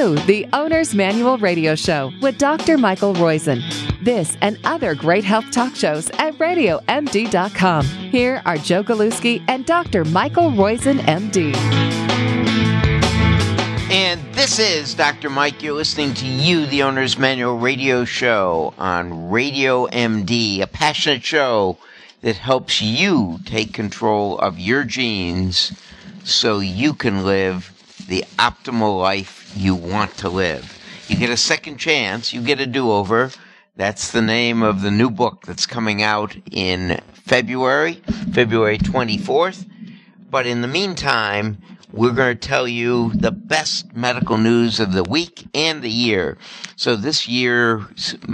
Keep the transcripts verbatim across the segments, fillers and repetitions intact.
you the Owner's Manual Radio Show with Doctor Michael Roizen. This and other great health talk shows at radio m d dot com. Here are Joe Galuski and Doctor Michael Roizen, M D. And this is Doctor Mike. You're listening to You, the Owner's Manual Radio Show on Radio M D, a passionate show that helps you take control of your genes so you can live the optimal life you want to live. You get a second chance. You get a do-over. That's the name of the new book that's coming out in February, February twenty-fourth. But in the meantime, we're going to tell you the best medical news of the week and the year. So this year,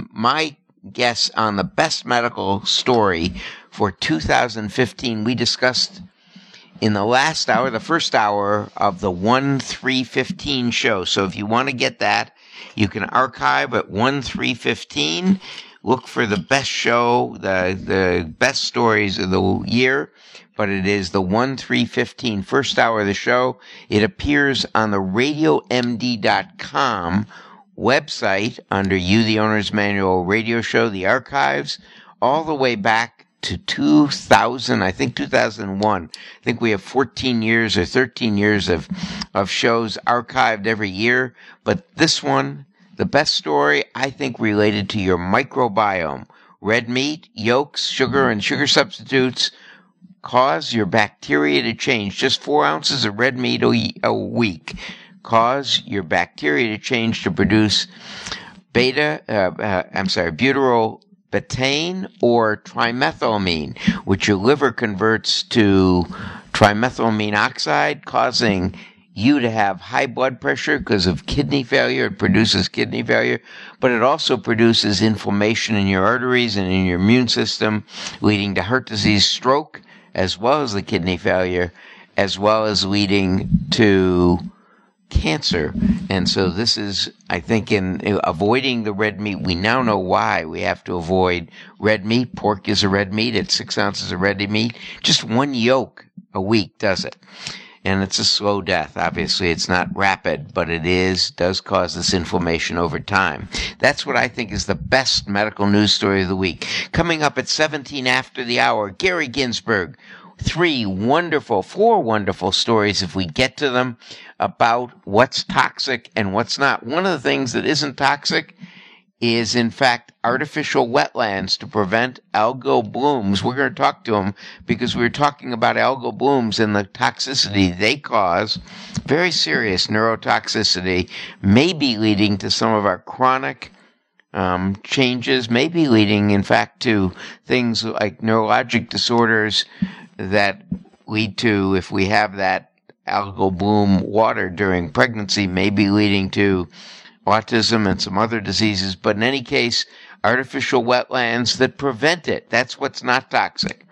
my guess on the best medical story for two thousand fifteen, we discussed in the last hour, the first hour of the one three fifteen show. So if you want to get that, you can archive at one three fifteen. Look for the best show, the, the best stories of the year. But it is the one three fifteen first hour of the show. It appears on the radio m d dot com website under You, the Owner's Manual Radio Show, the archives, all the way back to two thousand, I think two thousand one. I think we have fourteen years or thirteen years of, of shows archived every year. But this one, the best story, I think related to your microbiome. Red meat, yolks, sugar, and sugar substitutes cause your bacteria to change. Just four ounces of red meat a week cause your bacteria to change to produce beta, uh, uh, I'm sorry, butyrylbetane or trimethylamine, which your liver converts to trimethylamine oxide, causing you to have high blood pressure because of kidney failure. It produces kidney failure, but it also produces inflammation in your arteries and in your immune system, leading to heart disease, stroke, as well as the kidney failure, as well as leading to cancer. And so this is, I think, in avoiding the red meat, we now know why we have to avoid red meat. Pork is a red meat. It's six ounces of red meat. Just one yolk a week does it. And it's a slow death. Obviously, it's not rapid, but it is, does cause this inflammation over time. That's what I think is the best medical news story of the week. Coming up at seventeen after the hour, Gary Ginsberg. Three wonderful, four wonderful stories, if we get to them, about what's toxic and what's not. One of the things that isn't toxic is, in fact, artificial wetlands to prevent algal blooms. We're going to talk to him because we were talking about algal blooms and the toxicity they cause, very serious neurotoxicity, maybe leading to some of our chronic um, changes, maybe leading, in fact, to things like neurologic disorders that lead to, if we have that algal bloom water during pregnancy, maybe leading to autism and some other diseases. But in any case, artificial wetlands that prevent it. That's what's not toxic.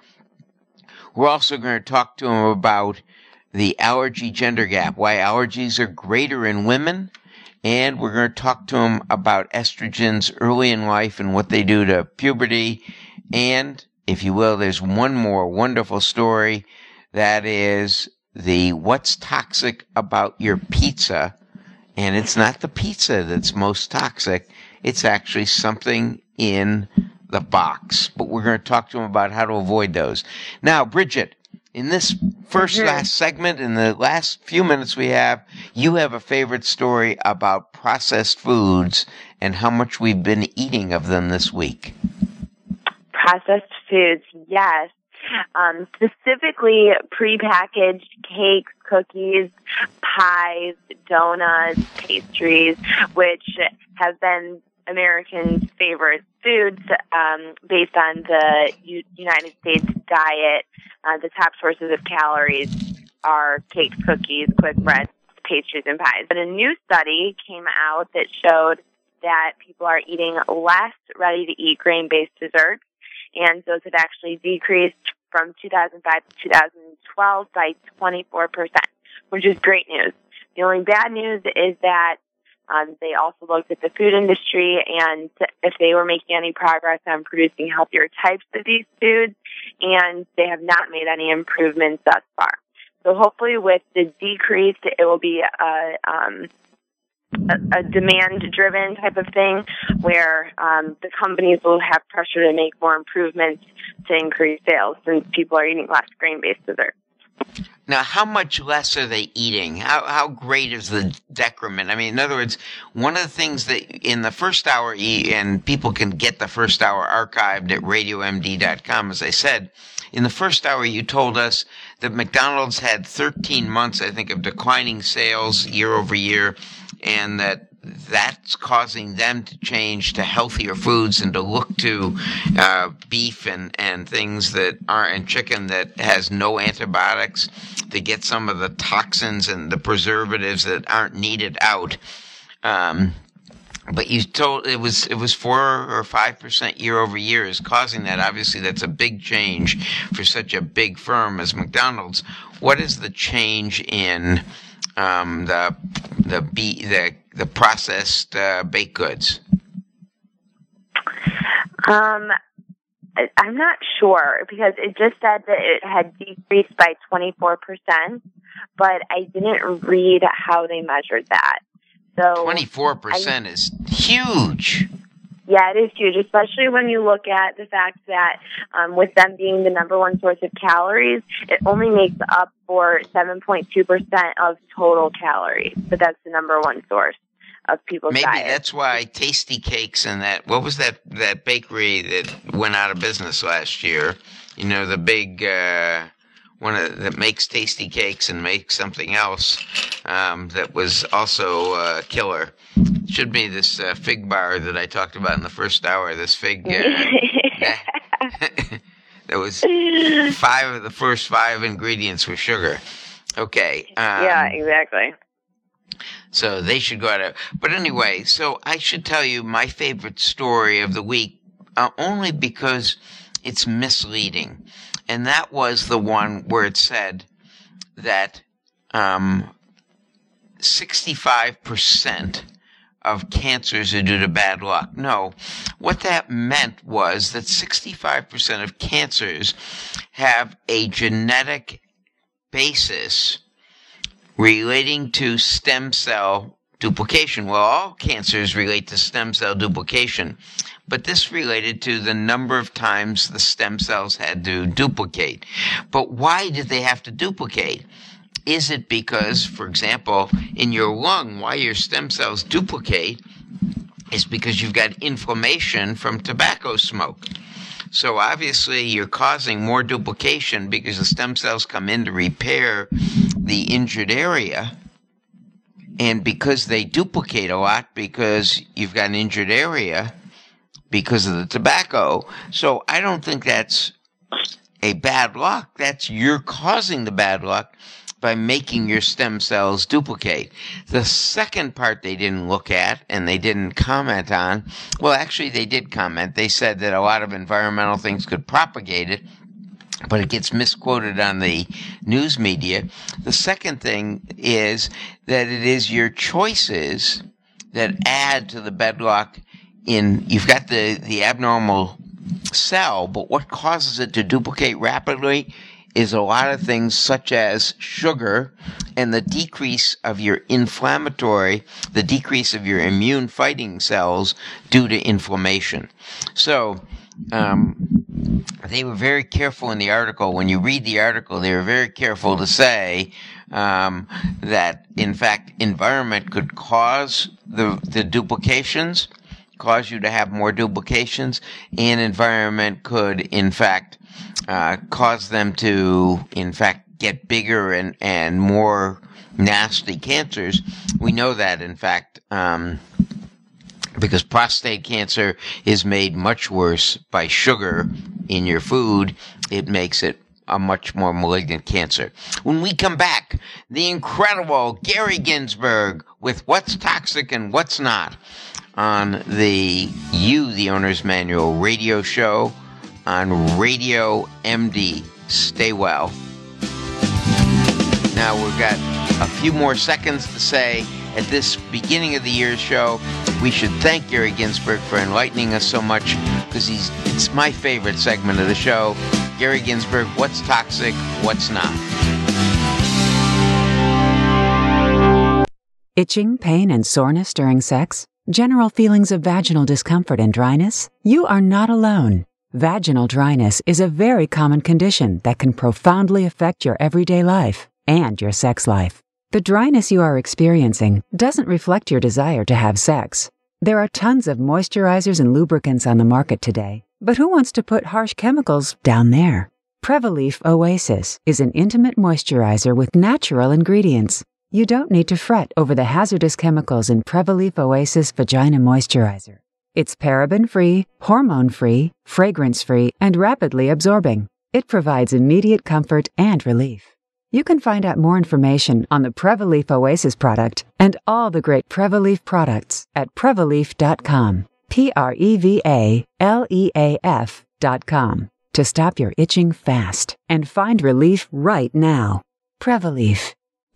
We're also going to talk to him about the allergy gender gap, why allergies are greater in women. And we're going to talk to him about estrogens early in life and what they do to puberty. And, if you will, there's one more wonderful story. That is the what's toxic about your pizza. And it's not the pizza that's most toxic. It's actually something in the box. But we're going to talk to him about how to avoid those. Now, Bridget, in this first mm-hmm. last segment, in the last few minutes we have, you have a favorite story about processed foods and how much we've been eating of them this week. Processed foods, yes. Um, specifically prepackaged cakes, cookies, pies, donuts, pastries, which have been Americans' favorite foods um, based on the U- United States diet. Uh, the top sources of calories are cakes, cookies, quick breads, pastries, and pies. But a new study came out that showed that people are eating less ready-to-eat grain-based desserts, and those had actually decreased from two thousand five to two thousand twelve by twenty-four percent, which is great news. The only bad news is that um, they also looked at the food industry and if they were making any progress on producing healthier types of these foods, and they have not made any improvements thus far. So hopefully with the decrease, it will be a, um, a, a demand-driven type of thing, where um, the companies will have pressure to make more improvements to increase sales, since people are eating less grain-based desserts. Now, how much less are they eating? How how great is the decrement? I mean, in other words, one of the things that in the first hour, and people can get the first hour archived at radio m d dot com, as I said, in the first hour you told us that McDonald's had thirteen months, I think, of declining sales year over year, and that that's causing them to change to healthier foods and to look to uh, beef and, and things that are, and chicken that has no antibiotics, to get some of the toxins and the preservatives that aren't needed out. Um, but you told it was it was four or five percent year over year is causing that. Obviously, that's a big change for such a big firm as McDonald's. What is the change in um, the the be the the processed uh, baked goods? Um, I, I'm not sure, because it just said that it had decreased by twenty-four percent, but I didn't read how they measured that. So twenty-four percent I, is huge. Yeah, it is huge, especially when you look at the fact that um, with them being the number one source of calories, it only makes up for seven point two percent of total calories, but that's the number one source of people's Maybe diet. That's why Tasty Cakes and that, what was that, that bakery that went out of business last year? You know, the big uh, one of, that makes Tasty Cakes and makes something else um, that was also a killer. Should be this uh, fig bar that I talked about in the first hour, this fig. Uh, that was five of the first five ingredients were sugar. Okay. Um, yeah, exactly. So they should go out of, but anyway, so I should tell you my favorite story of the week, uh, only because it's misleading. And that was the one where it said that um, sixty-five percent of cancers are due to bad luck. No, what that meant was that sixty-five percent of cancers have a genetic basis relating to stem cell duplication. Well, all cancers relate to stem cell duplication, but this related to the number of times the stem cells had to duplicate. But why did they have to duplicate? Is it because, for example, in your lung, why your stem cells duplicate is because you've got inflammation from tobacco smoke. So obviously you're causing more duplication because the stem cells come in to repair the injured area. And because they duplicate a lot because you've got an injured area because of the tobacco. So I don't think that's a bad luck. That's you're causing the bad luck by making your stem cells duplicate. The second part they didn't look at and they didn't comment on, well, actually they did comment. They said that a lot of environmental things could propagate it, but it gets misquoted on the news media. The second thing is that it is your choices that add to the bedrock in, you've got the, the abnormal cell, but what causes it to duplicate rapidly is a lot of things such as sugar and the decrease of your inflammatory, the decrease of your immune fighting cells due to inflammation. So, um, they were very careful in the article. When you read the article, they were very careful to say um, that, in fact, environment could cause the, the duplications, cause you to have more duplications, and environment could, in fact, uh, cause them to, in fact, get bigger and, and more nasty cancers. We know that, in fact, um, because prostate cancer is made much worse by sugar in your food. It makes it a much more malignant cancer. When we come back, the incredible Gary Ginsberg with What's Toxic and What's Not on the You, the Owner's Manual radio show on Radio M D. Stay well. Now we've got a few more seconds to say at this beginning of the year show, we should thank Gary Ginsberg for enlightening us so much, because he's it's my favorite segment of the show. Gary Ginsberg, What's Toxic, What's Not? Itching, pain, and soreness during sex? General feelings of vaginal discomfort and dryness? You are not alone. Vaginal dryness is a very common condition that can profoundly affect your everyday life and your sex life. The dryness you are experiencing doesn't reflect your desire to have sex. There are tons of moisturizers and lubricants on the market today, but who wants to put harsh chemicals down there? Prevaleaf Oasis is an intimate moisturizer with natural ingredients. You don't need to fret over the hazardous chemicals in Prevaleaf Oasis Vagina Moisturizer. It's paraben-free, hormone-free, fragrance-free, and rapidly absorbing. It provides immediate comfort and relief. You can find out more information on the Prevaleaf Oasis product and all the great Prevaleaf products at prevaleaf dot com. P R E V A L E A F dot com to stop your itching fast and find relief right now. Prevaleaf.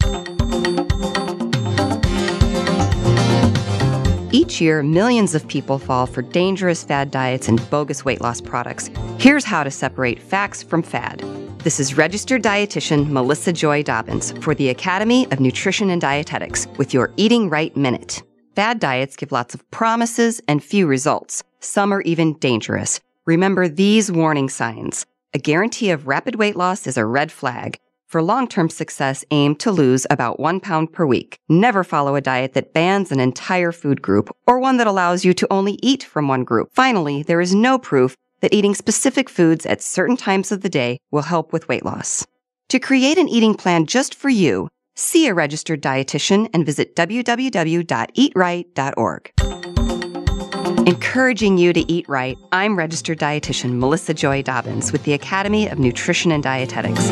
Each year, millions of people fall for dangerous fad diets and bogus weight loss products. Here's how to separate facts from fad. This is registered dietitian Melissa Joy Dobbins for the Academy of Nutrition and Dietetics with your Eating Right Minute. Fad diets give lots of promises and few results. Some are even dangerous. Remember these warning signs. A guarantee of rapid weight loss is a red flag. For long-term success, aim to lose about one pound per week. Never follow a diet that bans an entire food group or one that allows you to only eat from one group. Finally, there is no proof that eating specific foods at certain times of the day will help with weight loss. To create an eating plan just for you, see a registered dietitian and visit w w w dot eat right dot org. Encouraging you to eat right, I'm registered dietitian Melissa Joy Dobbins with the Academy of Nutrition and Dietetics.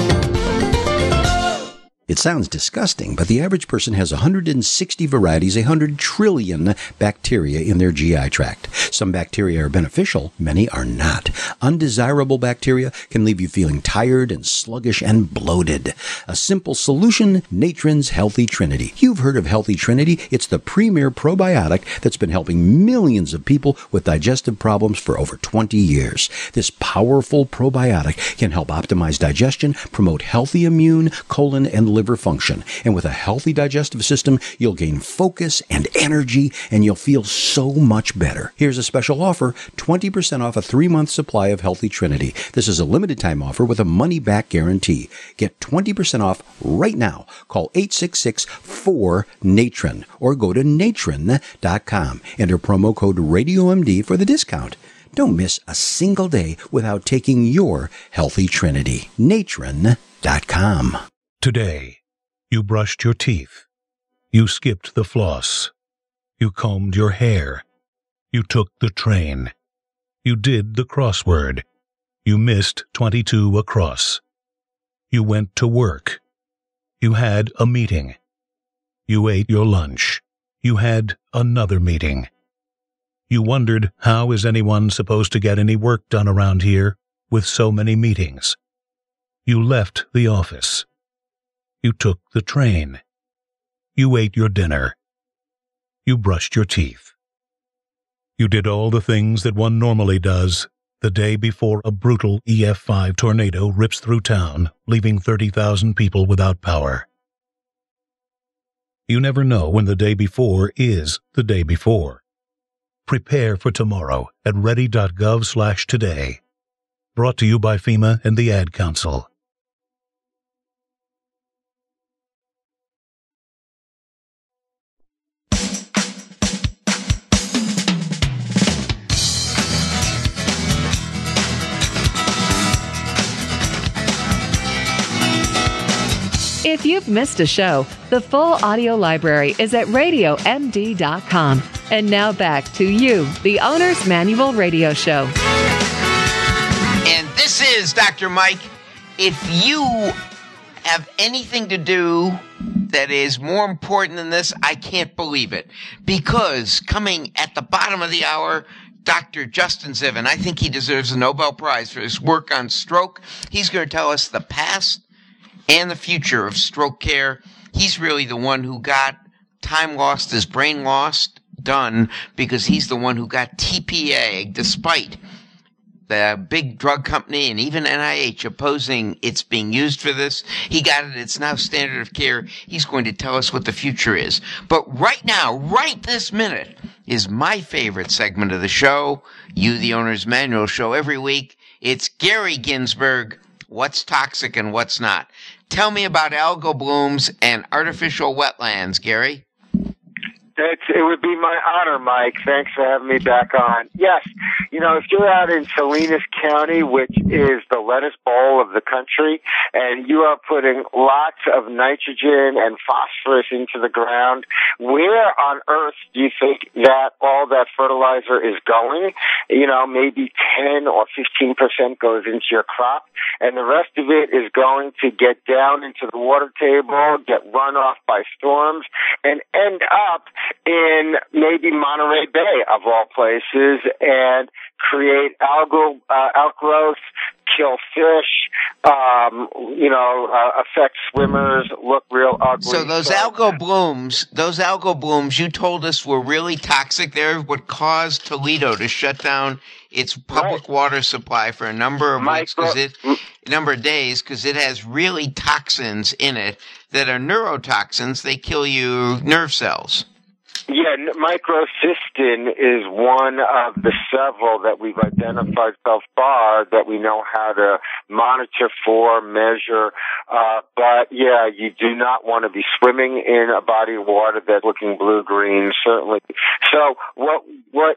It sounds disgusting, but the average person has one hundred sixty varieties, one hundred trillion bacteria in their G I tract. Some bacteria are beneficial, many are not. Undesirable bacteria can leave you feeling tired and sluggish and bloated. A simple solution, Natron's Healthy Trinity. You've heard of Healthy Trinity. It's the premier probiotic that's been helping millions of people with digestive problems for over twenty years. This powerful probiotic can help optimize digestion, promote healthy immune, colon, and liver function. And with a healthy digestive system, you'll gain focus and energy, and you'll feel so much better. Here's a special offer, twenty percent off a three-month supply of Healthy Trinity. This is a limited-time offer with a money-back guarantee. Get twenty percent off right now. Call eight six six, four, Natron or go to natron dot com. Enter promo code RadioMD for the discount. Don't miss a single day without taking your Healthy Trinity. natron dot com. Today, you brushed your teeth. You skipped the floss. You combed your hair. You took the train. You did the crossword. You missed twenty-two across. You went to work. You had a meeting. You ate your lunch. You had another meeting. You wondered, how is anyone supposed to get any work done around here with so many meetings? You left the office. You took the train. You ate your dinner. You brushed your teeth. You did all the things that one normally does the day before a brutal E F five tornado rips through town, leaving thirty thousand people without power. You never know when the day before is the day before. Prepare for tomorrow at ready dot gov slash today. Brought to you by FEMA and the Ad Council. If you've missed a show, the full audio library is at radio M D dot com. And now back to you, the Owner's Manual Radio Show. And this is Doctor Mike. If you have anything to do that is more important than this, I can't believe it. Because coming at the bottom of the hour, Doctor Justin Ziven, I think he deserves a Nobel Prize for his work on stroke. He's going to tell us the past and the future of stroke care. He's really the one who got time lost is brain lost done, because he's the one who got T P A, despite the big drug company and even N I H opposing it's being used for this. He got it. It's now standard of care. He's going to tell us what the future is. But right now, right this minute, is my favorite segment of the show, You, the Owner's Manual Show, every week. It's Gary Ginsberg, What's Toxic and What's Not. Tell me about algal blooms and artificial wetlands, Gary. It's, it would be my honor, Mike. Thanks for having me back on. Yes, you know, if you're out in Salinas County, which is the lettuce bowl of the country, and you are putting lots of nitrogen and phosphorus into the ground, where on earth do you think that all that fertilizer is going? You know, maybe ten or fifteen percent goes into your crop, and the rest of it is going to get down into the water table, get run off by storms, and end up in maybe Monterey Bay, of all places, and create algal uh, outgrowth, kill fish, um, you know, uh, affect swimmers, look real ugly. So those so, algal blooms, those algal blooms you told us were really toxic. They're what caused Toledo to shut down its public right. water supply for a number of Micro- weeks, because it, a number of days, because it has really toxins in it that are neurotoxins. They kill you nerve cells. Yeah, microcystin is one of the several that we've identified so far that we know how to monitor for, measure. Uh, but yeah, you do not want to be swimming in a body of water that's looking blue-green, certainly. So what, what,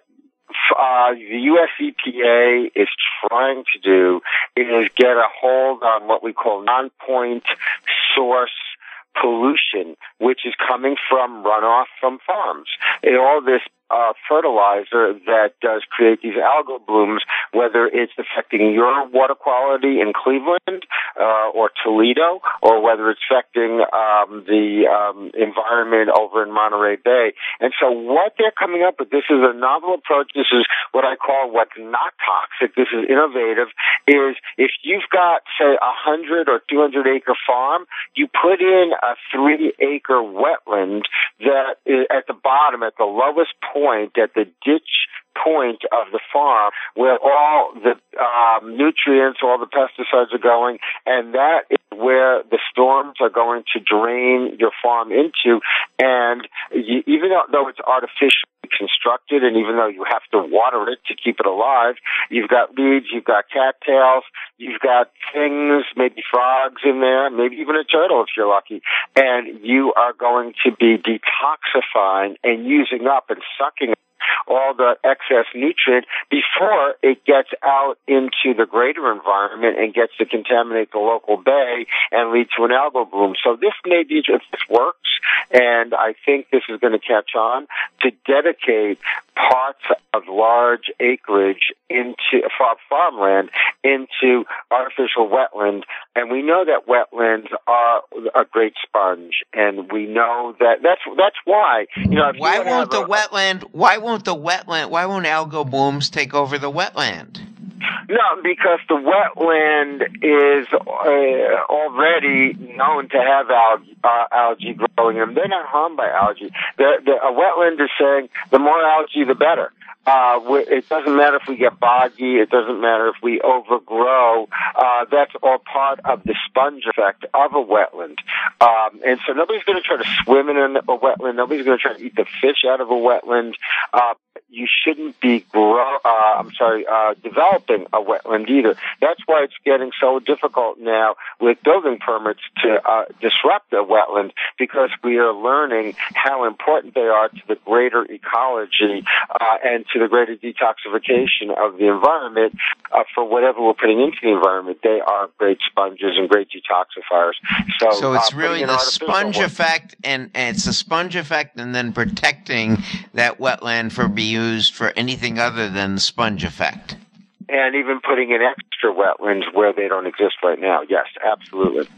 Uh, the U S E P A is trying to do is get a hold on what we call non-point source pollution, which is coming from runoff from farms. And all this uh, fertilizer that does create these algal blooms, whether it's affecting your water quality in Cleveland uh, or Toledo, or whether it's affecting um, the um, environment over in Monterey Bay. And so what they're coming up with, this is a novel approach. This is what I call what's not toxic. This is innovative, is if you've got, say, a one hundred or two hundred acre farm, you put in a three acre wetland that is at the bottom, at the lowest point, at the ditch point of the farm, where all the um, nutrients, all the pesticides are going, and that is where the storms are going to drain your farm into. And you, even though it's artificially constructed, and even though you have to water it to keep it alive, you've got weeds, you've got cattails, you've got things, maybe frogs in there, maybe even a turtle if you're lucky, and you are going to be detoxifying and using up and sucking all the excess nutrient before it gets out into the greater environment and gets to contaminate the local bay and lead to an algal bloom. So this may be, if this works, and I think this is going to catch on, to dedicate parts of large acreage into farm farmland into artificial wetland. And we know that wetlands are a great sponge, and we know that that's that's why. You know, if why you won't the a, wetland? Why won't the wetland? Why won't algal blooms take over the wetland? No, because the wetland is uh, already known to have algae, uh, algae growing in them. They're not harmed by algae. The, the, a wetland is saying the more algae, the better. Uh, it doesn't matter if we get boggy. It doesn't matter if we overgrow. Uh, that's all part of the sponge effect of a wetland. Um, and so nobody's going to try to swim in a wetland. Nobody's going to try to eat the fish out of a wetland. Uh, you shouldn't be grow, uh, I'm sorry, uh, developing a wetland either. That's why it's getting so difficult now with building permits to uh, disrupt a wetland, because we are learning how important they are to the greater ecology uh, and to the greater detoxification of the environment uh, for whatever we're putting into the environment. They are great sponges and great detoxifiers. So, so it's uh, really the sponge one. effect, and, and it's the sponge effect, and then protecting that wetland for being used for anything other than the sponge effect. And even putting in extra wetlands where they don't exist right now. Yes, absolutely.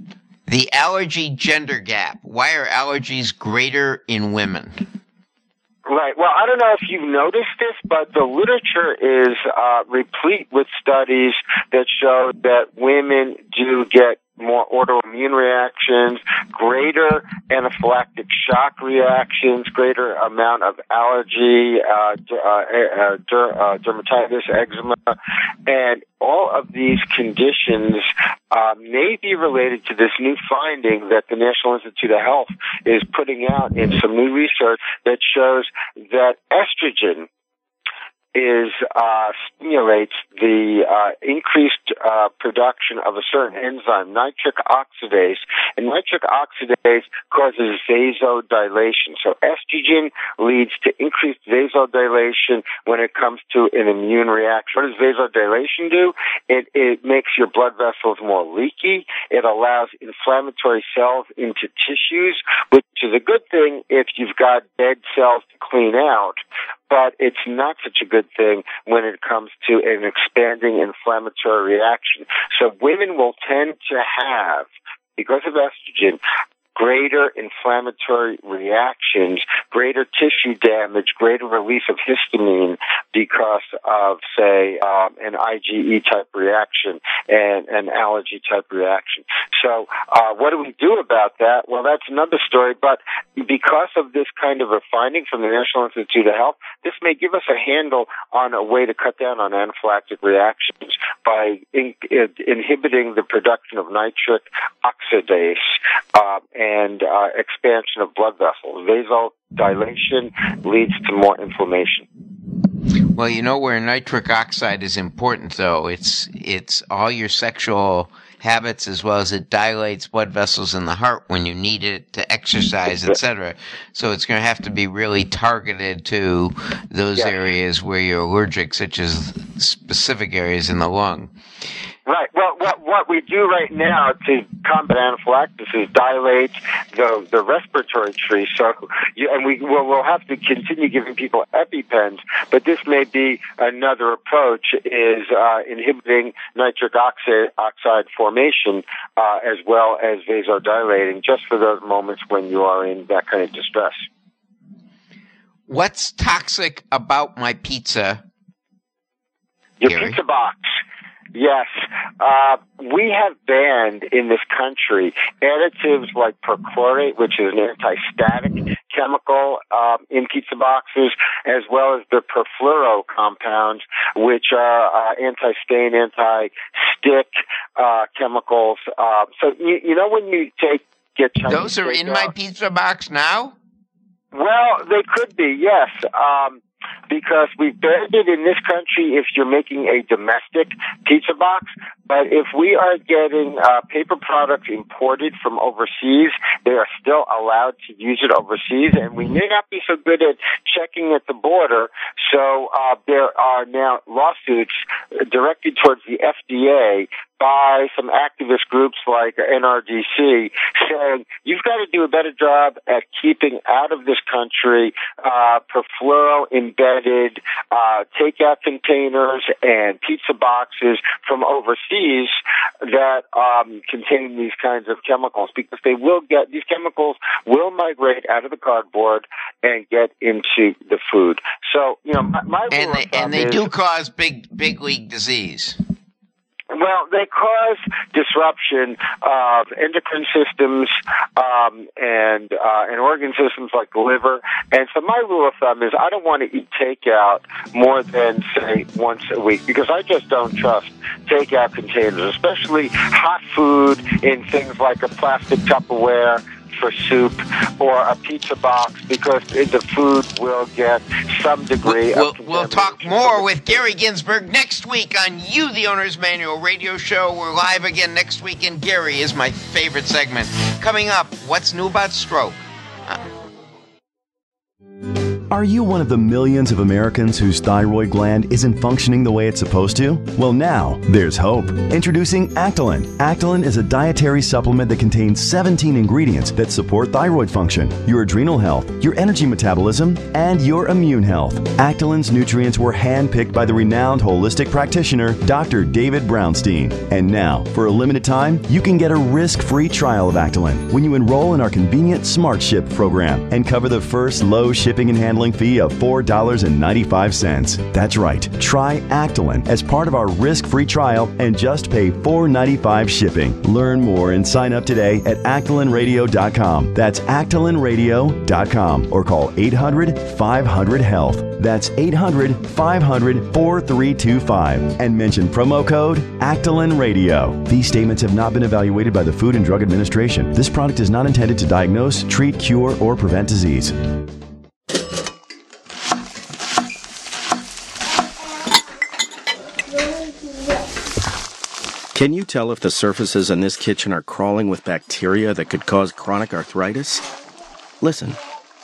The allergy gender gap. Why are allergies greater in women? Right. Well, I don't know if you've noticed this, but the literature is uh, replete with studies that show that women do get more autoimmune reactions, greater anaphylactic shock reactions, greater amount of allergy, uh, uh, uh, der- uh, dermatitis, eczema, and all of these conditions uh, may be related to this new finding that the National Institute of Health is putting out in some new research that shows that estrogen is uh, stimulates the uh, increased uh, production of a certain enzyme, nitric oxidase, and nitric oxidase causes vasodilation. So estrogen leads to increased vasodilation when it comes to an immune reaction. What does vasodilation do? It, it makes your blood vessels more leaky. It allows inflammatory cells into tissues, which is a good thing if you've got dead cells to clean out. But it's not such a good thing when it comes to an expanding inflammatory reaction. So women will tend to have, because of estrogen, greater inflammatory reactions, greater tissue damage, greater release of histamine because of, say, um, an IgE type reaction and an allergy type reaction. So uh, what do we do about that? Well, that's another story, but because of this kind of a finding from the National Institute of Health, this may give us a handle on a way to cut down on anaphylactic reactions by in, in, inhibiting the production of nitric oxidase uh, and uh, expansion of blood vessels. Vasodilation leads to more inflammation. Well, you know where nitric oxide is important, though. It's it's all your sexual habits, as well as it dilates blood vessels in the heart when you need it to exercise, et cetera. So it's going to have to be really targeted to those yes. areas where you're allergic, such as specific areas in the lung. Right. Well, what what we do right now to combat anaphylaxis is dilate the the respiratory tree. So, you, and we will we'll have to continue giving people EpiPens, but this may be another approach: is uh, inhibiting nitric oxide, oxide formation uh, as well as vasodilating, just for those moments when you are in that kind of distress. What's toxic about my pizza? Your Gary? pizza box. Yes. Uh, we have banned in this country additives like perchlorate, which is an anti-static chemical um, in pizza boxes, as well as the perfluoro compounds, which are uh, anti-stain, anti-stick uh, chemicals. Uh, so, you, you know when you take get Chinese Those are in my pizza box now? Well, they could be, yes. Um Because we've banned it in this country if you're making a domestic pizza box. But if we are getting uh, paper products imported from overseas, they are still allowed to use it overseas. And we may not be so good at checking at the border. So uh, there are now lawsuits directed towards the F D A by some activist groups like N R D C saying, you've got to do a better job at keeping out of this country uh, perfluoro-embedded uh, takeout containers and pizza boxes from overseas that um, contain these kinds of chemicals, because they will get, these chemicals will migrate out of the cardboard and get into the food. So, you know, my, my and they, and they is, do cause big, big league disease. Well, they cause disruption of endocrine systems um, and uh, and organ systems like the liver. And so my rule of thumb is I don't want to eat takeout more than, say, once a week, because I just don't trust takeout containers, especially hot food in things like a plastic Tupperware for soup or a pizza box, because the food will get some degree we'll, of we'll, we'll talk more with Gary Ginsberg next week on You, the Owner's Manual radio show. We're live again next week, and Gary is my favorite segment. Coming up, what's new about stroke? Uh, Are you one of the millions of Americans whose thyroid gland isn't functioning the way it's supposed to? Well, now there's hope. Introducing Actilin. Actilin is a dietary supplement that contains seventeen ingredients that support thyroid function, your adrenal health, your energy metabolism, and your immune health. Actilin's nutrients were handpicked by the renowned holistic practitioner, Doctor David Brownstein. And now, for a limited time, you can get a risk-free trial of Actilin when you enroll in our convenient Smart Ship program and cover the first low shipping and handling handling fee of four dollars and ninety-five cents. That's right. Try Actolin as part of our risk-free trial and just pay four dollars and ninety-five cents shipping. Learn more and sign up today at actolin radio dot com. That's actolin radio dot com or call eight hundred, five hundred, health. That's eight hundred, five hundred, four three two five and mention promo code Actolin Radio. These statements have not been evaluated by the Food and Drug Administration. This product is not intended to diagnose, treat, cure, or prevent disease. Can you tell if the surfaces in this kitchen are crawling with bacteria that could cause chronic arthritis? Listen.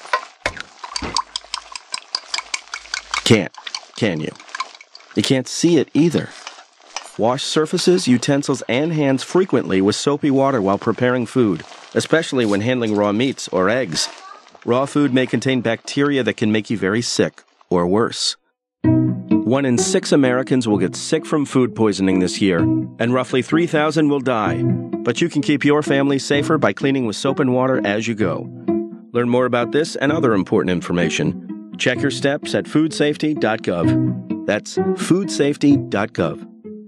Can't, can you? You can't see it either. Wash surfaces, utensils, and hands frequently with soapy water while preparing food, especially when handling raw meats or eggs. Raw food may contain bacteria that can make you very sick, or worse. One in six Americans will get sick from food poisoning this year, and roughly three thousand will die. But you can keep your family safer by cleaning with soap and water as you go. Learn more about this and other important information. Check your steps at food safety dot gov. That's food safety dot gov.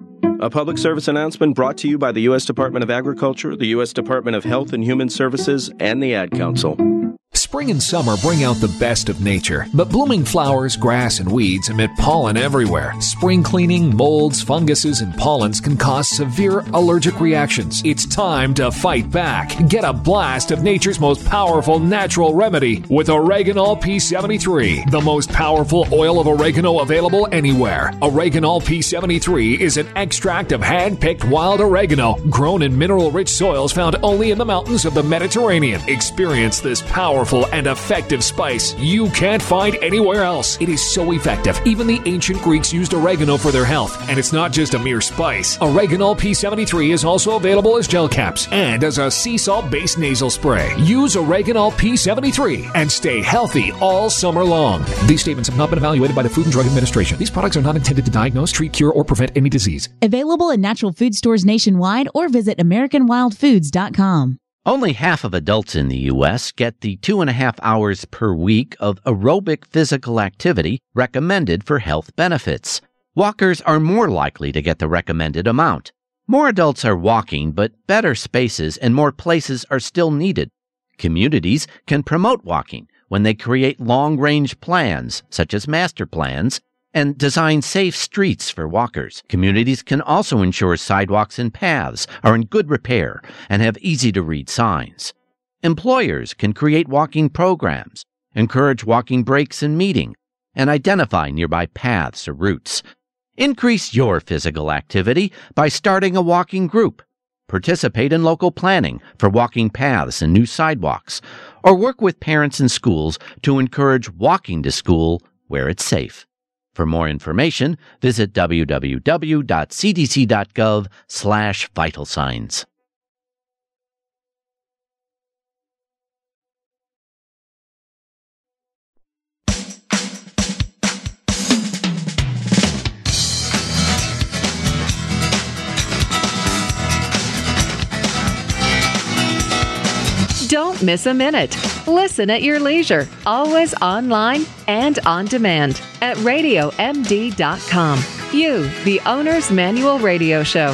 A public service announcement brought to you by the U S Department of Agriculture, the U S Department of Health and Human Services, and the Ad Council. Spring and summer bring out the best of nature, but blooming flowers, grass, and weeds emit pollen everywhere. Spring cleaning, molds, funguses, and pollens can cause severe allergic reactions. It's time to fight back. Get a blast of nature's most powerful natural remedy with Oreganol P seventy-three, the most powerful oil of oregano available anywhere. Oreganol P seventy-three is an extract of hand-picked wild oregano grown in mineral-rich soils found only in the mountains of the Mediterranean. Experience this powerful and effective spice you can't find anywhere else. It is so effective. Even the ancient Greeks used oregano for their health. And it's not just a mere spice. Oreganol P seventy-three is also available as gel caps and as a sea salt-based nasal spray. Use Oreganol P seventy-three and stay healthy all summer long. These statements have not been evaluated by the Food and Drug Administration. These products are not intended to diagnose, treat, cure, or prevent any disease. Available in natural food stores nationwide or visit American Wild Foods dot com. Only half of adults in the U S get the two and a half hours per week of aerobic physical activity recommended for health benefits. Walkers are more likely to get the recommended amount. More adults are walking, but better spaces and more places are still needed. Communities can promote walking when they create long-range plans, such as master plans, and design safe streets for walkers. Communities can also ensure sidewalks and paths are in good repair and have easy-to-read signs. Employers can create walking programs, encourage walking breaks in meeting, and identify nearby paths or routes. Increase your physical activity by starting a walking group. Participate in local planning for walking paths and new sidewalks, or work with parents and schools to encourage walking to school where it's safe. For more information, visit w w w dot c d c dot gov slash vital signs. Don't miss a minute. Listen at your leisure, always online and on demand at radio m d dot com. You, the Owner's Manual Radio Show.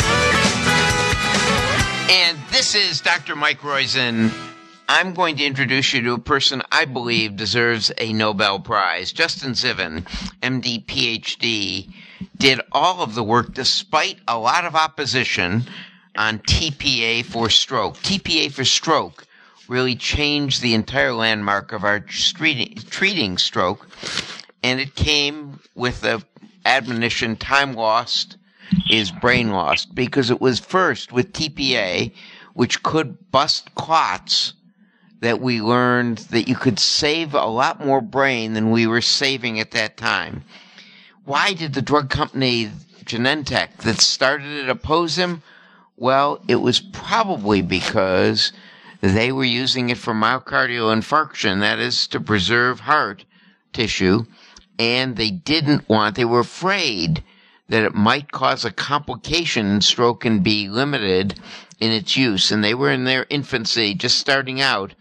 And this is Doctor Mike Roizen. I'm going to introduce you to a person I believe deserves a Nobel Prize. Justin Zivin, M D, P H D, did all of the work despite a lot of opposition on T P A for stroke. T P A for stroke really changed the entire landmark of our treating, treating stroke, and it came with the admonition, time lost is brain lost, because it was first with T P A, which could bust clots, that we learned that you could save a lot more brain than we were saving at that time. Why did the drug company Genentech that started it oppose him? Well, it was probably because they were using it for myocardial infarction, that is, to preserve heart tissue, and they didn't want, they were afraid that it might cause a complication in stroke and be limited in its use. And they were in their infancy, just starting out,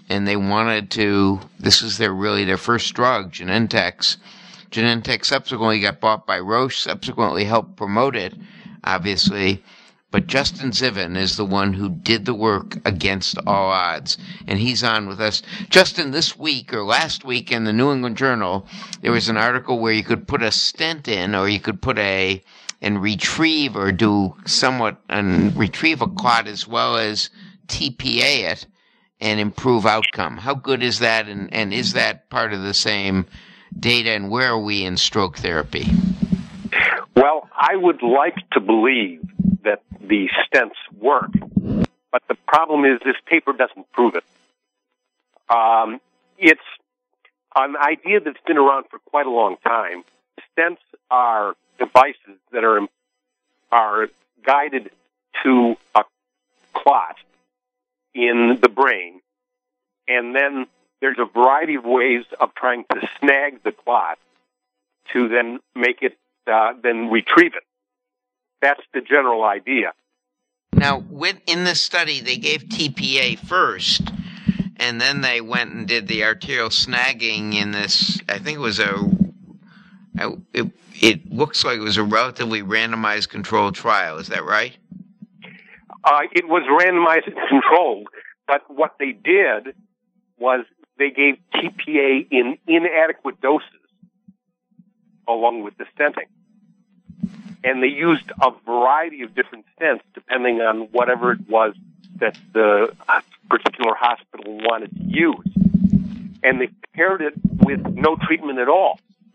and they wanted to, this was their really their first drug, Genentech. Genentech subsequently got bought by Roche, subsequently helped promote it, obviously. But Justin Ziven is the one who did the work against all odds, and he's on with us. Justin, this week or last week in the New England Journal, there was an article where you could put a stent in, or you could put a and retrieve or do somewhat and retrieve a clot as well as T P A it and improve outcome. How good is that, and, and is that part of the same data, and where are we in stroke therapy? Well, I would like to believe that the stents work, but the problem is this paper doesn't prove it. Um, it's an idea that's been around for quite a long time. Stents are devices that are are guided to a clot in the brain, and then there's a variety of ways of trying to snag the clot to then make it, uh, then retrieve it. That's the general idea. Now, with, in this study, they gave T P A first, and then they went and did the arterial snagging in this, I think it was a, it, it looks like it was a relatively randomized controlled trial. Is that right? Uh, it was randomized and controlled, but what they did was they gave T P A in inadequate doses along with the stenting. And they used a variety of different stents depending on whatever it was that the particular hospital wanted to use. And they paired it with no treatment at all.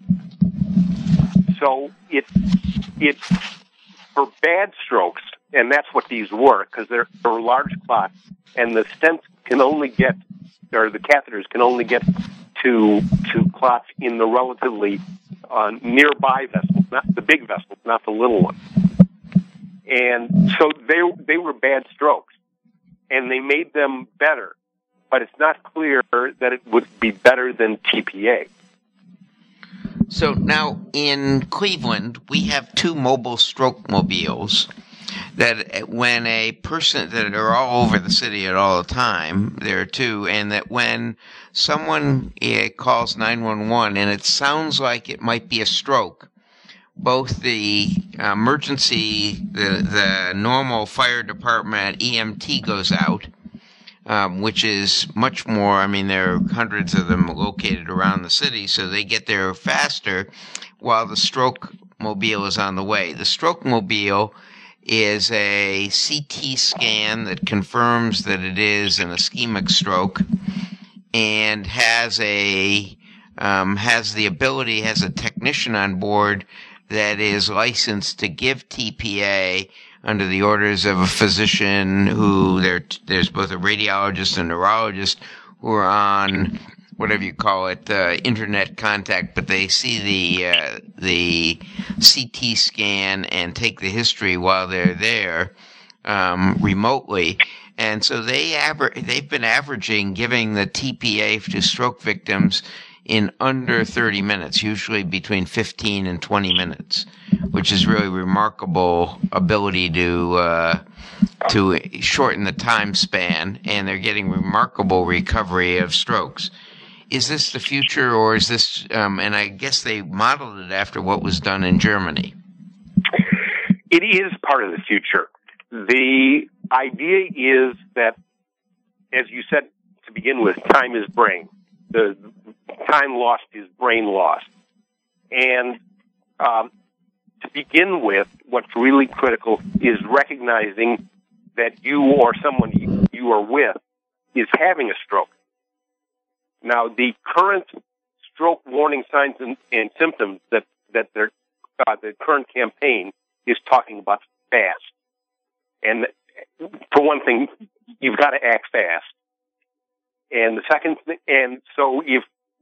So it, it's for bad strokes, and that's what these were, because they're, they're large clots, and the stents can only get, or the catheters can only get to to clots in the relatively uh, nearby vessels, not the big vessels, not the little ones. And so they they were bad strokes, and they made them better, but it's not clear that it would be better than T P A. So now in Cleveland, we have two mobile stroke mobiles that when a person, that are all over the city at all the time, there are two, and that when someone uh, calls nine one one and it sounds like it might be a stroke, both the emergency, the, the normal fire department E M T goes out, um, which is much more, I mean, there are hundreds of them located around the city, so they get there faster while the stroke mobile is on the way. The stroke mobile is a C T scan that confirms that it is an ischemic stroke and has a um, has the ability, has a technician on board that is licensed to give T P A under the orders of a physician who there there's both a radiologist and neurologist who are on whatever you call it, uh, internet contact, but they see the uh, the C T scan and take the history while they're there um, remotely. And so they aver- they've been averaging giving the T P A to stroke victims in under thirty minutes, usually between fifteen and twenty minutes, which is really remarkable ability to uh, to shorten the time span, and they're getting remarkable recovery of strokes. Is this the future, or is this, um, and I guess they modeled it after what was done in Germany? It is part of the future. The idea is that, as you said to begin with, time is brain. The time lost is brain lost. And um, to begin with, what's really critical is recognizing that you or someone you, you are with is having a stroke. Now, the current stroke warning signs and, and symptoms that that they're, uh, the current campaign is talking about fast. And for one thing, you've got to act fast. And the second, th- and so if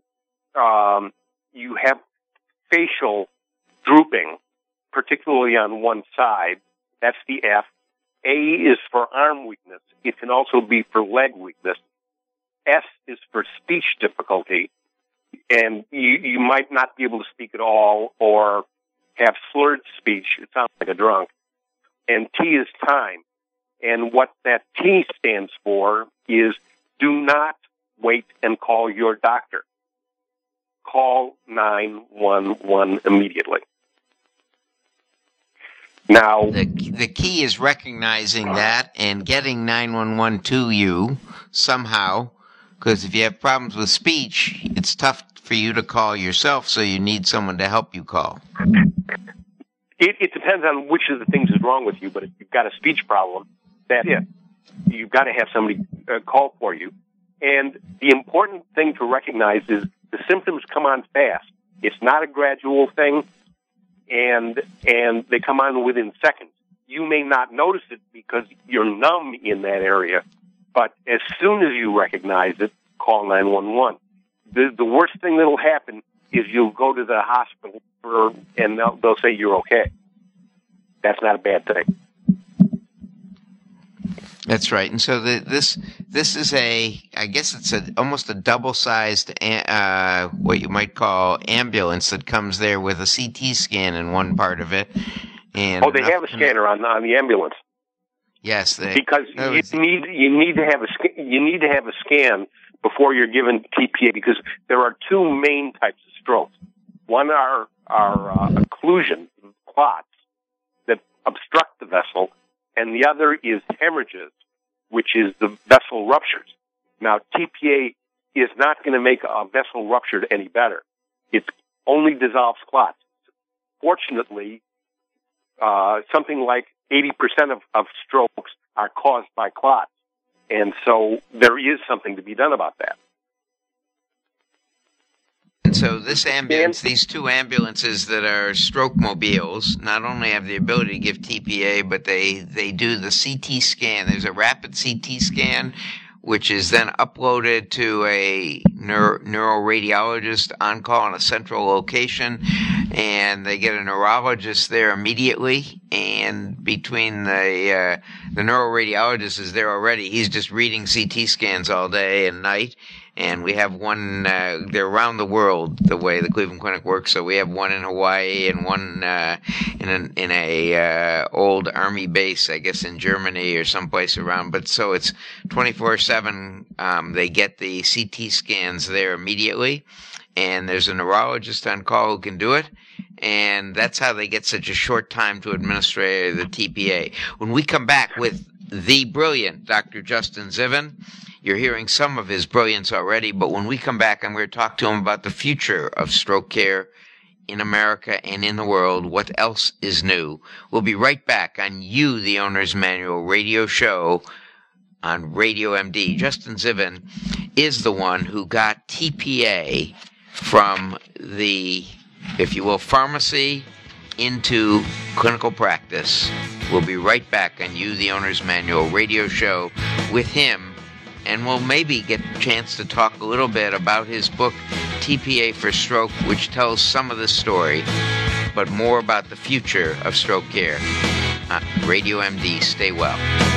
um, you have facial drooping, particularly on one side, that's the F. A is for arm weakness. It can also be for leg weakness. S is for speech difficulty, and you, you might not be able to speak at all or have slurred speech. It sounds like a drunk. And T is time. And what that T stands for is do not wait and call your doctor. Call nine one one immediately. Now, the the key is recognizing that and getting nine one one to you somehow, because if you have problems with speech, it's tough for you to call yourself, so you need someone to help you call. It, it depends on which of the things is wrong with you, but if you've got a speech problem, that's it. You've got to have somebody uh, call for you. And the important thing to recognize is the symptoms come on fast. It's not a gradual thing. And and they come on within seconds. You may not notice it because you're numb in that area, but as soon as you recognize it, call nine one one. The, the worst thing that'll happen is you'll go to the hospital for, and they'll, they'll say you're okay. That's not a bad thing. That's right. And so the, this this is a, I guess it's a almost a double-sized, uh, what you might call ambulance that comes there with a C T scan in one part of it. And oh, they have a scanner on on the ambulance. Yes, they, because no, you need you need to have a you need to have a scan before you're given T P A, because there are two main types of strokes. One are are uh, occlusion, clots that obstruct the vessel. And the other is hemorrhages, which is the vessel ruptures. Now, T P A is not going to make a vessel ruptured any better. It only dissolves clots. Fortunately, uh, something like eighty percent of, of strokes are caused by clots. And so there is something to be done about that. And so this ambulance, these two ambulances that are stroke mobiles, not only have the ability to give T P A, but they, they do the C T scan. There's a rapid C T scan, which is then uploaded to a neuro, neuroradiologist on call in a central location, and they get a neurologist there immediately. And between the uh, the neuroradiologist is there already, he's just reading C T scans all day and night. And we have one, uh, they're around the world the way the Cleveland Clinic works. So we have one in Hawaii and one, uh, in an, in a, uh, old army base, I guess in Germany or someplace around. But so it's twenty-four seven. Um, they get the C T scans there immediately. And there's a neurologist on call who can do it. And that's how they get such a short time to administer the T P A. When we come back with the brilliant Doctor Justin Ziven, you're hearing some of his brilliance already, but when we come back, I'm going to talk to him about the future of stroke care in America and in the world. What else is new? We'll be right back on You, the Owner's Manual radio show on Radio M D. Justin Ziven is the one who got T P A from the, if you will, pharmacy into clinical practice. We'll be right back on You, the Owner's Manual radio show with him. And we'll maybe get a chance to talk a little bit about his book, T P A for Stroke, which tells some of the story, but more about the future of stroke care. Uh, Radio M D, stay well.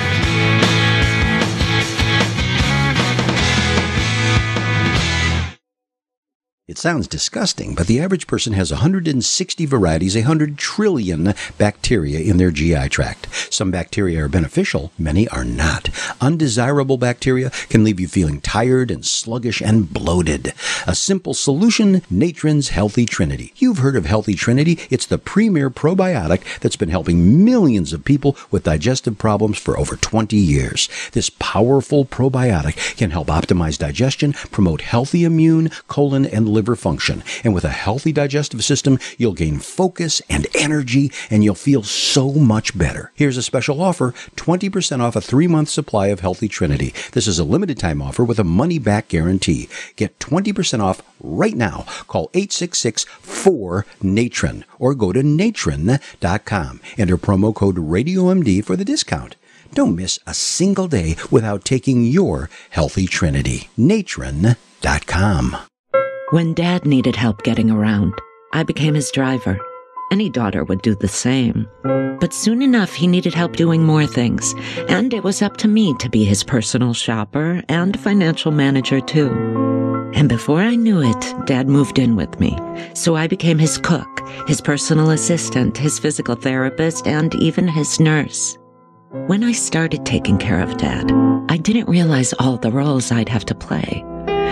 It sounds disgusting, but the average person has one hundred sixty varieties, one hundred trillion bacteria in their G I tract. Some bacteria are beneficial, many are not. Undesirable bacteria can leave you feeling tired and sluggish and bloated. A simple solution, Natron's Healthy Trinity. You've heard of Healthy Trinity. It's the premier probiotic that's been helping millions of people with digestive problems for over twenty years. This powerful probiotic can help optimize digestion, promote healthy immune, colon, and liver function. And with a healthy digestive system, you'll gain focus and energy, and you'll feel so much better. Here's a special offer, twenty percent off a three-month supply of Healthy Trinity. This is a limited-time offer with a money-back guarantee. Get twenty percent off right now. Call eight six six, four, Natron or go to natron dot com. Enter promo code Radio M D for the discount. Don't miss a single day without taking your Healthy Trinity. natron dot com. When Dad needed help getting around, I became his driver. Any daughter would do the same. But soon enough, he needed help doing more things, and it was up to me to be his personal shopper and financial manager, too. And before I knew it, Dad moved in with me. So I became his cook, his personal assistant, his physical therapist, and even his nurse. When I started taking care of Dad, I didn't realize all the roles I'd have to play.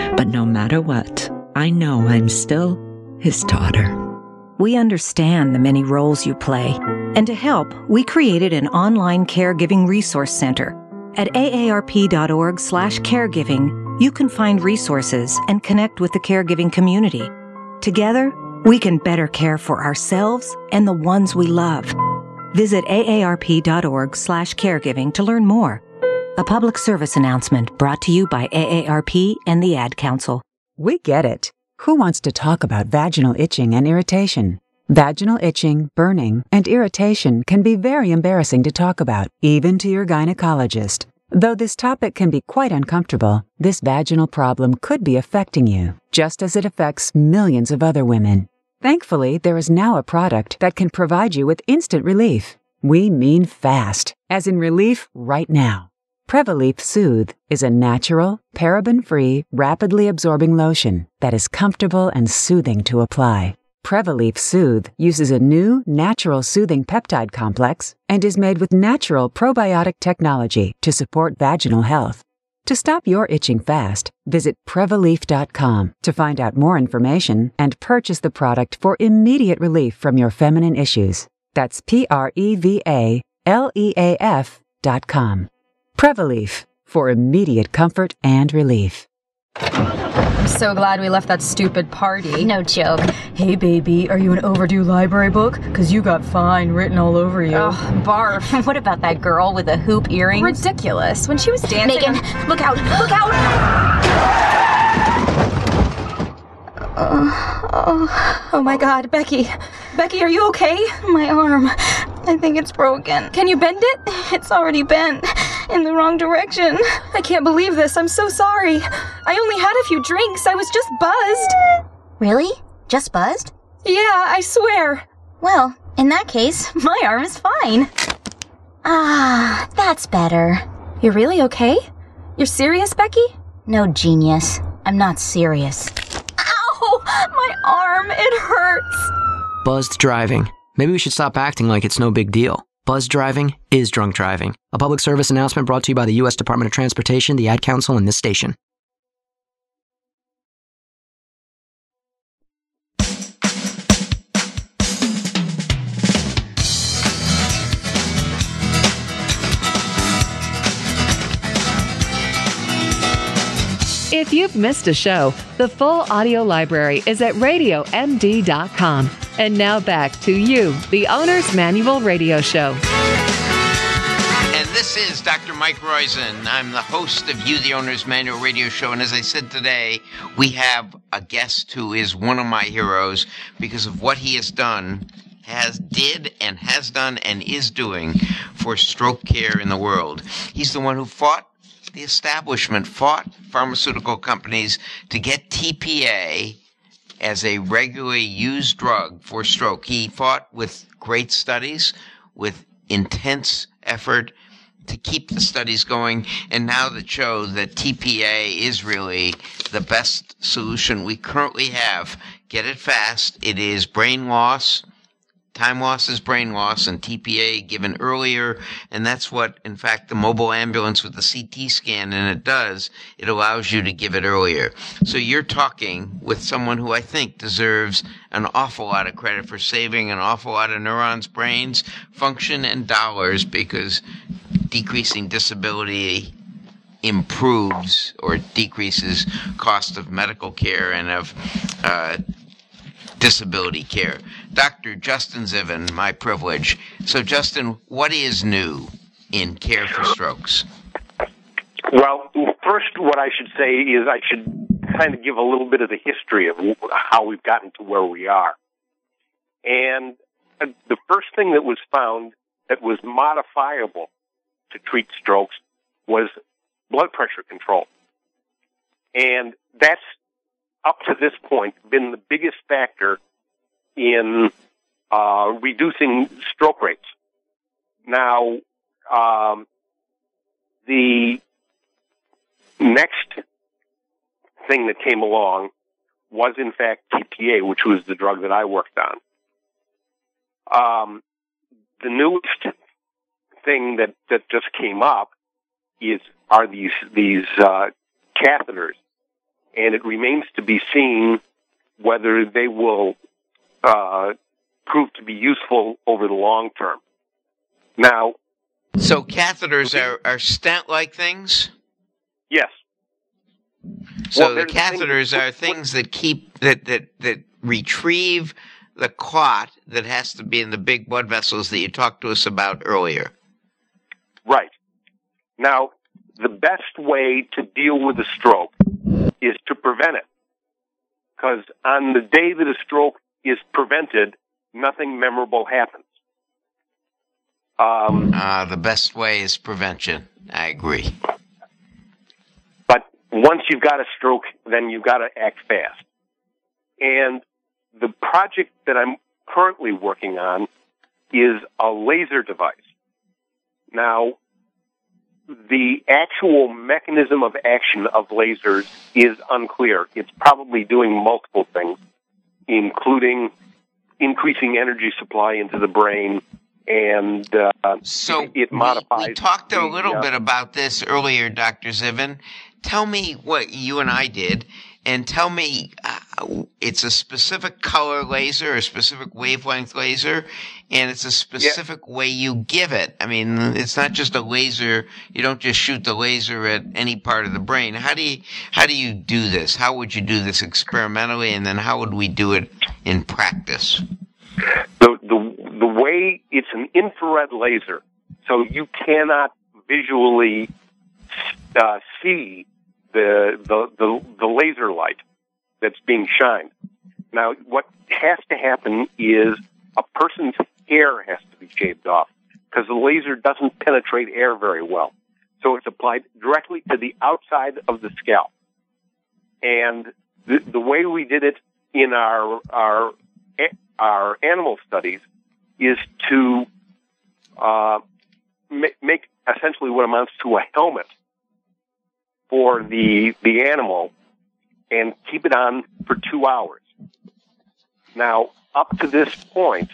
But no matter what, I know I'm still his daughter. We understand the many roles you play, and to help, we created an online caregiving resource center. At aarp.org slash caregiving, you can find resources and connect with the caregiving community. Together, we can better care for ourselves and the ones we love. Visit aarp.org slash caregiving to learn more. A public service announcement brought to you by A A R P and the Ad Council. We get it. Who wants to talk about vaginal itching and irritation? Vaginal itching, burning, and irritation can be very embarrassing to talk about, even to your gynecologist. Though this topic can be quite uncomfortable, this vaginal problem could be affecting you, just as it affects millions of other women. Thankfully, there is now a product that can provide you with instant relief. We mean fast, as in relief right now. Prevaleaf Soothe is a natural, paraben-free, rapidly absorbing lotion that is comfortable and soothing to apply. Prevaleaf Soothe uses a new, natural soothing peptide complex and is made with natural probiotic technology to support vaginal health. To stop your itching fast, visit Prevaleaf dot com to find out more information and purchase the product for immediate relief from your feminine issues. That's P R E V A L E A F dot com. Prevaleaf, for immediate comfort and relief. I'm so glad we left that stupid party. No joke. Hey, baby, are you an overdue library book? Because you got fine written all over you. Oh, barf. What about that girl with the hoop earrings? Ridiculous. When she was dancing... Megan, on... look out! Look out! Oh, oh, oh my God, Becky. Becky, are you okay? My arm. I think it's broken. Can you bend it? It's already bent. In the wrong direction. I can't believe this. I'm so sorry. I only had a few drinks. I was just buzzed. Really? Just buzzed? Yeah, I swear. Well, in that case, my arm is fine. Ah, that's better. You're really okay? You're serious, Becky? No, genius. I'm not serious. Ow! My arm, it hurts. Buzzed driving. Maybe we should stop acting like it's no big deal. Buzz driving is drunk driving. A public service announcement brought to you by the U S Department of Transportation, the Ad Council, and this station. If you've missed a show, the full audio library is at radio m d dot com. And now back to you, the Owner's Manual Radio Show. And this is Doctor Mike Roizen. I'm the host of You, the Owner's Manual Radio Show. And as I said today, we have a guest who is one of my heroes because of what he has done, has did and has done and is doing for stroke care in the world. He's the one who fought the establishment, fought pharmaceutical companies to get T P A as a regularly used drug for stroke. He fought with great studies, with intense effort to keep the studies going, and now that show that T P A is really the best solution we currently have. Get it fast. It is brain loss. Time loss is brain loss, and T P A given earlier, and that's what, in fact, the mobile ambulance with the C T scan, and it does, it allows you to give it earlier. So you're talking with someone who I think deserves an awful lot of credit for saving an awful lot of neurons, brains, function, and dollars, because decreasing disability improves or decreases cost of medical care and of uh disability care. Doctor Justin Ziven, my privilege. So, Justin, what is new in care for strokes? Well, first, what I should say is I should kind of give a little bit of the history of how we've gotten to where we are. And the first thing that was found that was modifiable to treat strokes was blood pressure control. And that's up to this point, been the biggest factor in uh, reducing stroke rates. Now, um, the next thing that came along was, in fact, T P A, which was the drug that I worked on. Um, the newest thing that, that just came up is are these these uh, catheters. and it remains to be seen whether they will uh, prove to be useful over the long term. Now, so catheters are, are stent-like things? Yes. So well, the catheters thing, are things that keep that, that that retrieve the clot that has to be in the big blood vessels that you talked to us about earlier. Right. Now, the best way to deal with a stroke is to prevent it. Because on the day that a stroke is prevented, nothing memorable happens. Um, uh, the best way is prevention. I agree. But once you've got a stroke, then you've got to act fast. And the project that I'm currently working on is a laser device. Now, the actual mechanism of action of lasers is unclear. It's probably doing multiple things, including increasing energy supply into the brain, and uh, so it modifies. We, we talked a little the, uh, bit about this earlier, Doctor Zivin. Tell me what you and I did, and tell me uh, it's a specific color laser, a specific wavelength laser, and it's a specific yeah. way you give it. I mean, it's not just a laser. You don't just shoot the laser at any part of the brain. How do you, how do you do this? How would you do this experimentally, and then how would we do it in practice? The, the, the way it's an infrared laser, so you cannot visually uh, see the, the, the, the laser light that's being shined. Now, what has to happen is a person's hair has to be shaved off because the laser doesn't penetrate air very well. So it's applied directly to the outside of the scalp. And the, the way we did it in our, our, our animal studies is to uh, make, make essentially what amounts to a helmet for the the animal and keep it on for two hours. Now, up to this point,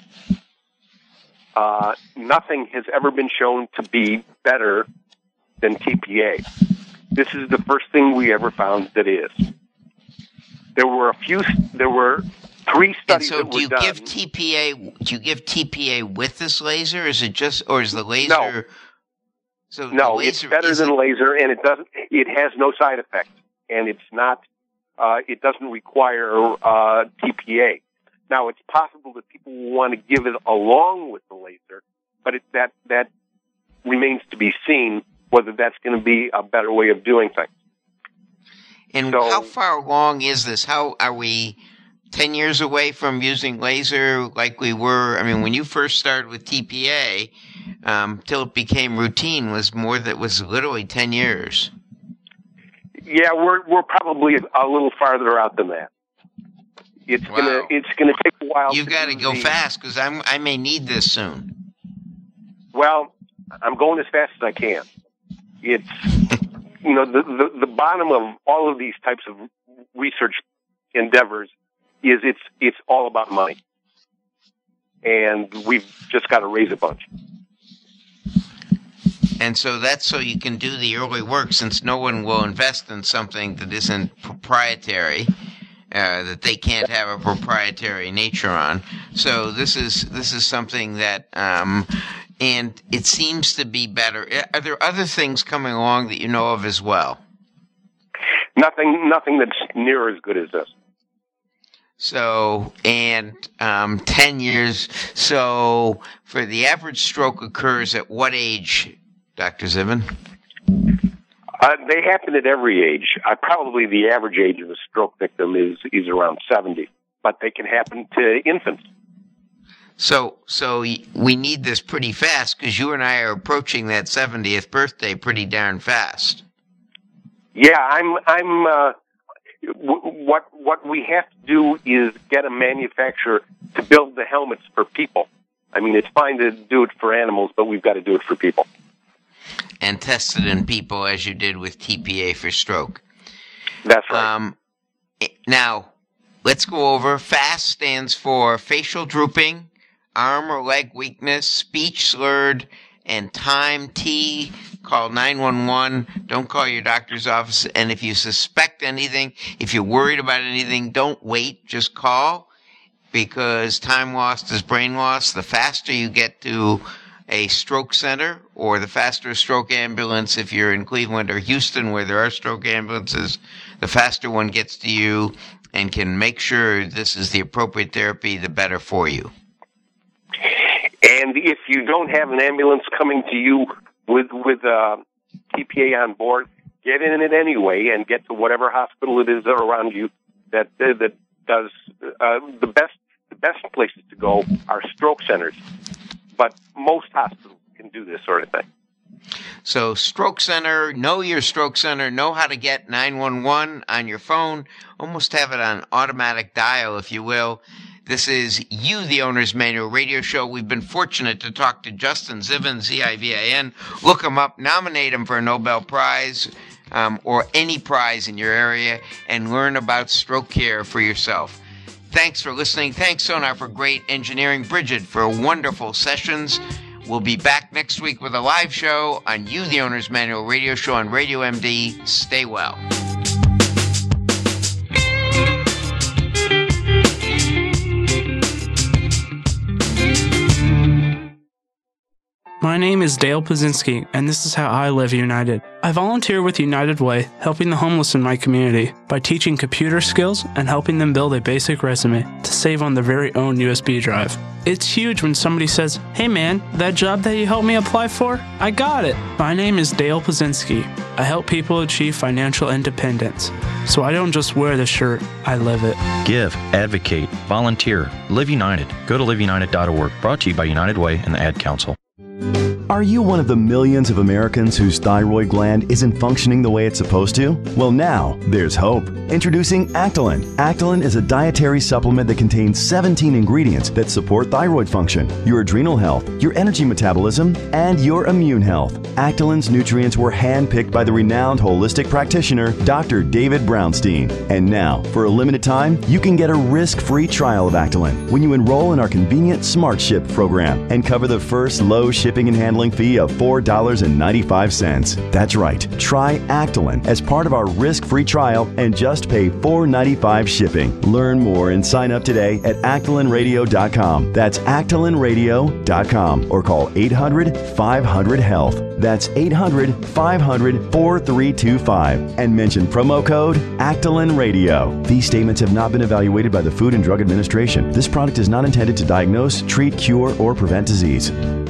uh, nothing has ever been shown to be better than T P A. This is the first thing we ever found that is. There were a few. There were three studies and so that were do you done. give T P A? Do you give T P A with this laser? Is it just, or is the laser? No. So no, laser it's better than laser, and it doesn't. It has no side effects, and it's not. Uh, it doesn't require uh, T P A. Now, it's possible that people will want to give it along with the laser, but it, that that remains to be seen whether that's going to be a better way of doing things. And so, how far along is this? How are we? Ten years away from using laser like we were. I mean, when you first started with T P A, um, till it became routine, was more that was literally ten years. Yeah, we're we're probably a little farther out than that. It's wow. gonna it's gonna take a while. You've got to go the, fast because I'm I may need this soon. Well, I'm going as fast as I can. It's you know the the, the bottom of all of these types of research endeavors is it's it's all about money, and we've just got to raise a bunch. And so that's so you can do the early work, since no one will invest in something that isn't proprietary, uh, that they can't have a proprietary nature on. So this is this is something that, um, and it seems to be better. Are there other things coming along that you know of as well? Nothing, nothing that's near as good as this. So, and um, ten years. So, for the average stroke occurs at what age, Doctor Zivin? Uh, they happen at every age. Uh, probably the average age of a stroke victim is, is around seventy, but they can happen to infants. So, so we need this pretty fast because you and I are approaching that seventieth birthday pretty darn fast. Yeah, I'm. I'm. Uh, What what we have to do is get a manufacturer to build the helmets for people. I mean, it's fine to do it for animals, but we've got to do it for people. And test it in people as you did with T P A for stroke. That's right. Um, now, let's go over. FAST stands for facial drooping, arm or leg weakness, speech slurred, and time T call nine one one. Don't call your doctor's office. And if you suspect anything, if you're worried about anything, don't wait. Just call, because time lost is brain lost. The faster you get to a stroke center, or the faster a stroke ambulance, if you're in Cleveland or Houston where there are stroke ambulances, the faster one gets to you and can make sure this is the appropriate therapy, the better for you. And if you don't have an ambulance coming to you with with uh, T P A on board, get in it anyway and get to whatever hospital it is around you that that does uh, the best. The best places to go are stroke centers, but most hospitals can do this sort of thing. So stroke center, know your stroke center, know how to get nine one one on your phone, almost have it on automatic dial, if you will. This is You, the Owner's Manual radio show. We've been fortunate to talk to Justin Zivin, Z I V I N. Look him up, nominate him for a Nobel Prize um, or any prize in your area, and learn about stroke care for yourself. Thanks for listening. Thanks, Sonar, for great engineering. Bridget, for wonderful sessions. We'll be back next week with a live show on You, the Owner's Manual radio show on Radio M D. Stay well. My name is Dale Pazinski, and this is how I live United. I volunteer with United Way, helping the homeless in my community by teaching computer skills and helping them build a basic resume to save on their very own U S B drive. It's huge when somebody says, "Hey man, that job that you helped me apply for, I got it." My name is Dale Pazinski. I help people achieve financial independence. So I don't just wear the shirt, I live it. Give, advocate, volunteer, Live United. Go to live united dot org. Brought to you by United Way and the Ad Council. Are you one of the millions of Americans whose thyroid gland isn't functioning the way it's supposed to? Well, now there's hope. Introducing Actilin. Actilin is a dietary supplement that contains seventeen ingredients that support thyroid function, your adrenal health, your energy metabolism, and your immune health. Actilin's nutrients were handpicked by the renowned holistic practitioner, Doctor David Brownstein. And now, for a limited time, you can get a risk-free trial of Actilin when you enroll in our convenient Smart Ship program and cover the first low shipping and handling fee of four dollars and ninety-five cents. That's right. Try Actilin as part of our risk-free trial and just pay four dollars and ninety-five cents shipping. Learn more and sign up today at actilin radio dot com. That's actilin radio dot com or call eight hundred, five hundred, health. That's eight hundred, five hundred, four three two five and mention promo code Actilin Radio. These statements have not been evaluated by the Food and Drug Administration. This product is not intended to diagnose, treat, cure, or prevent disease.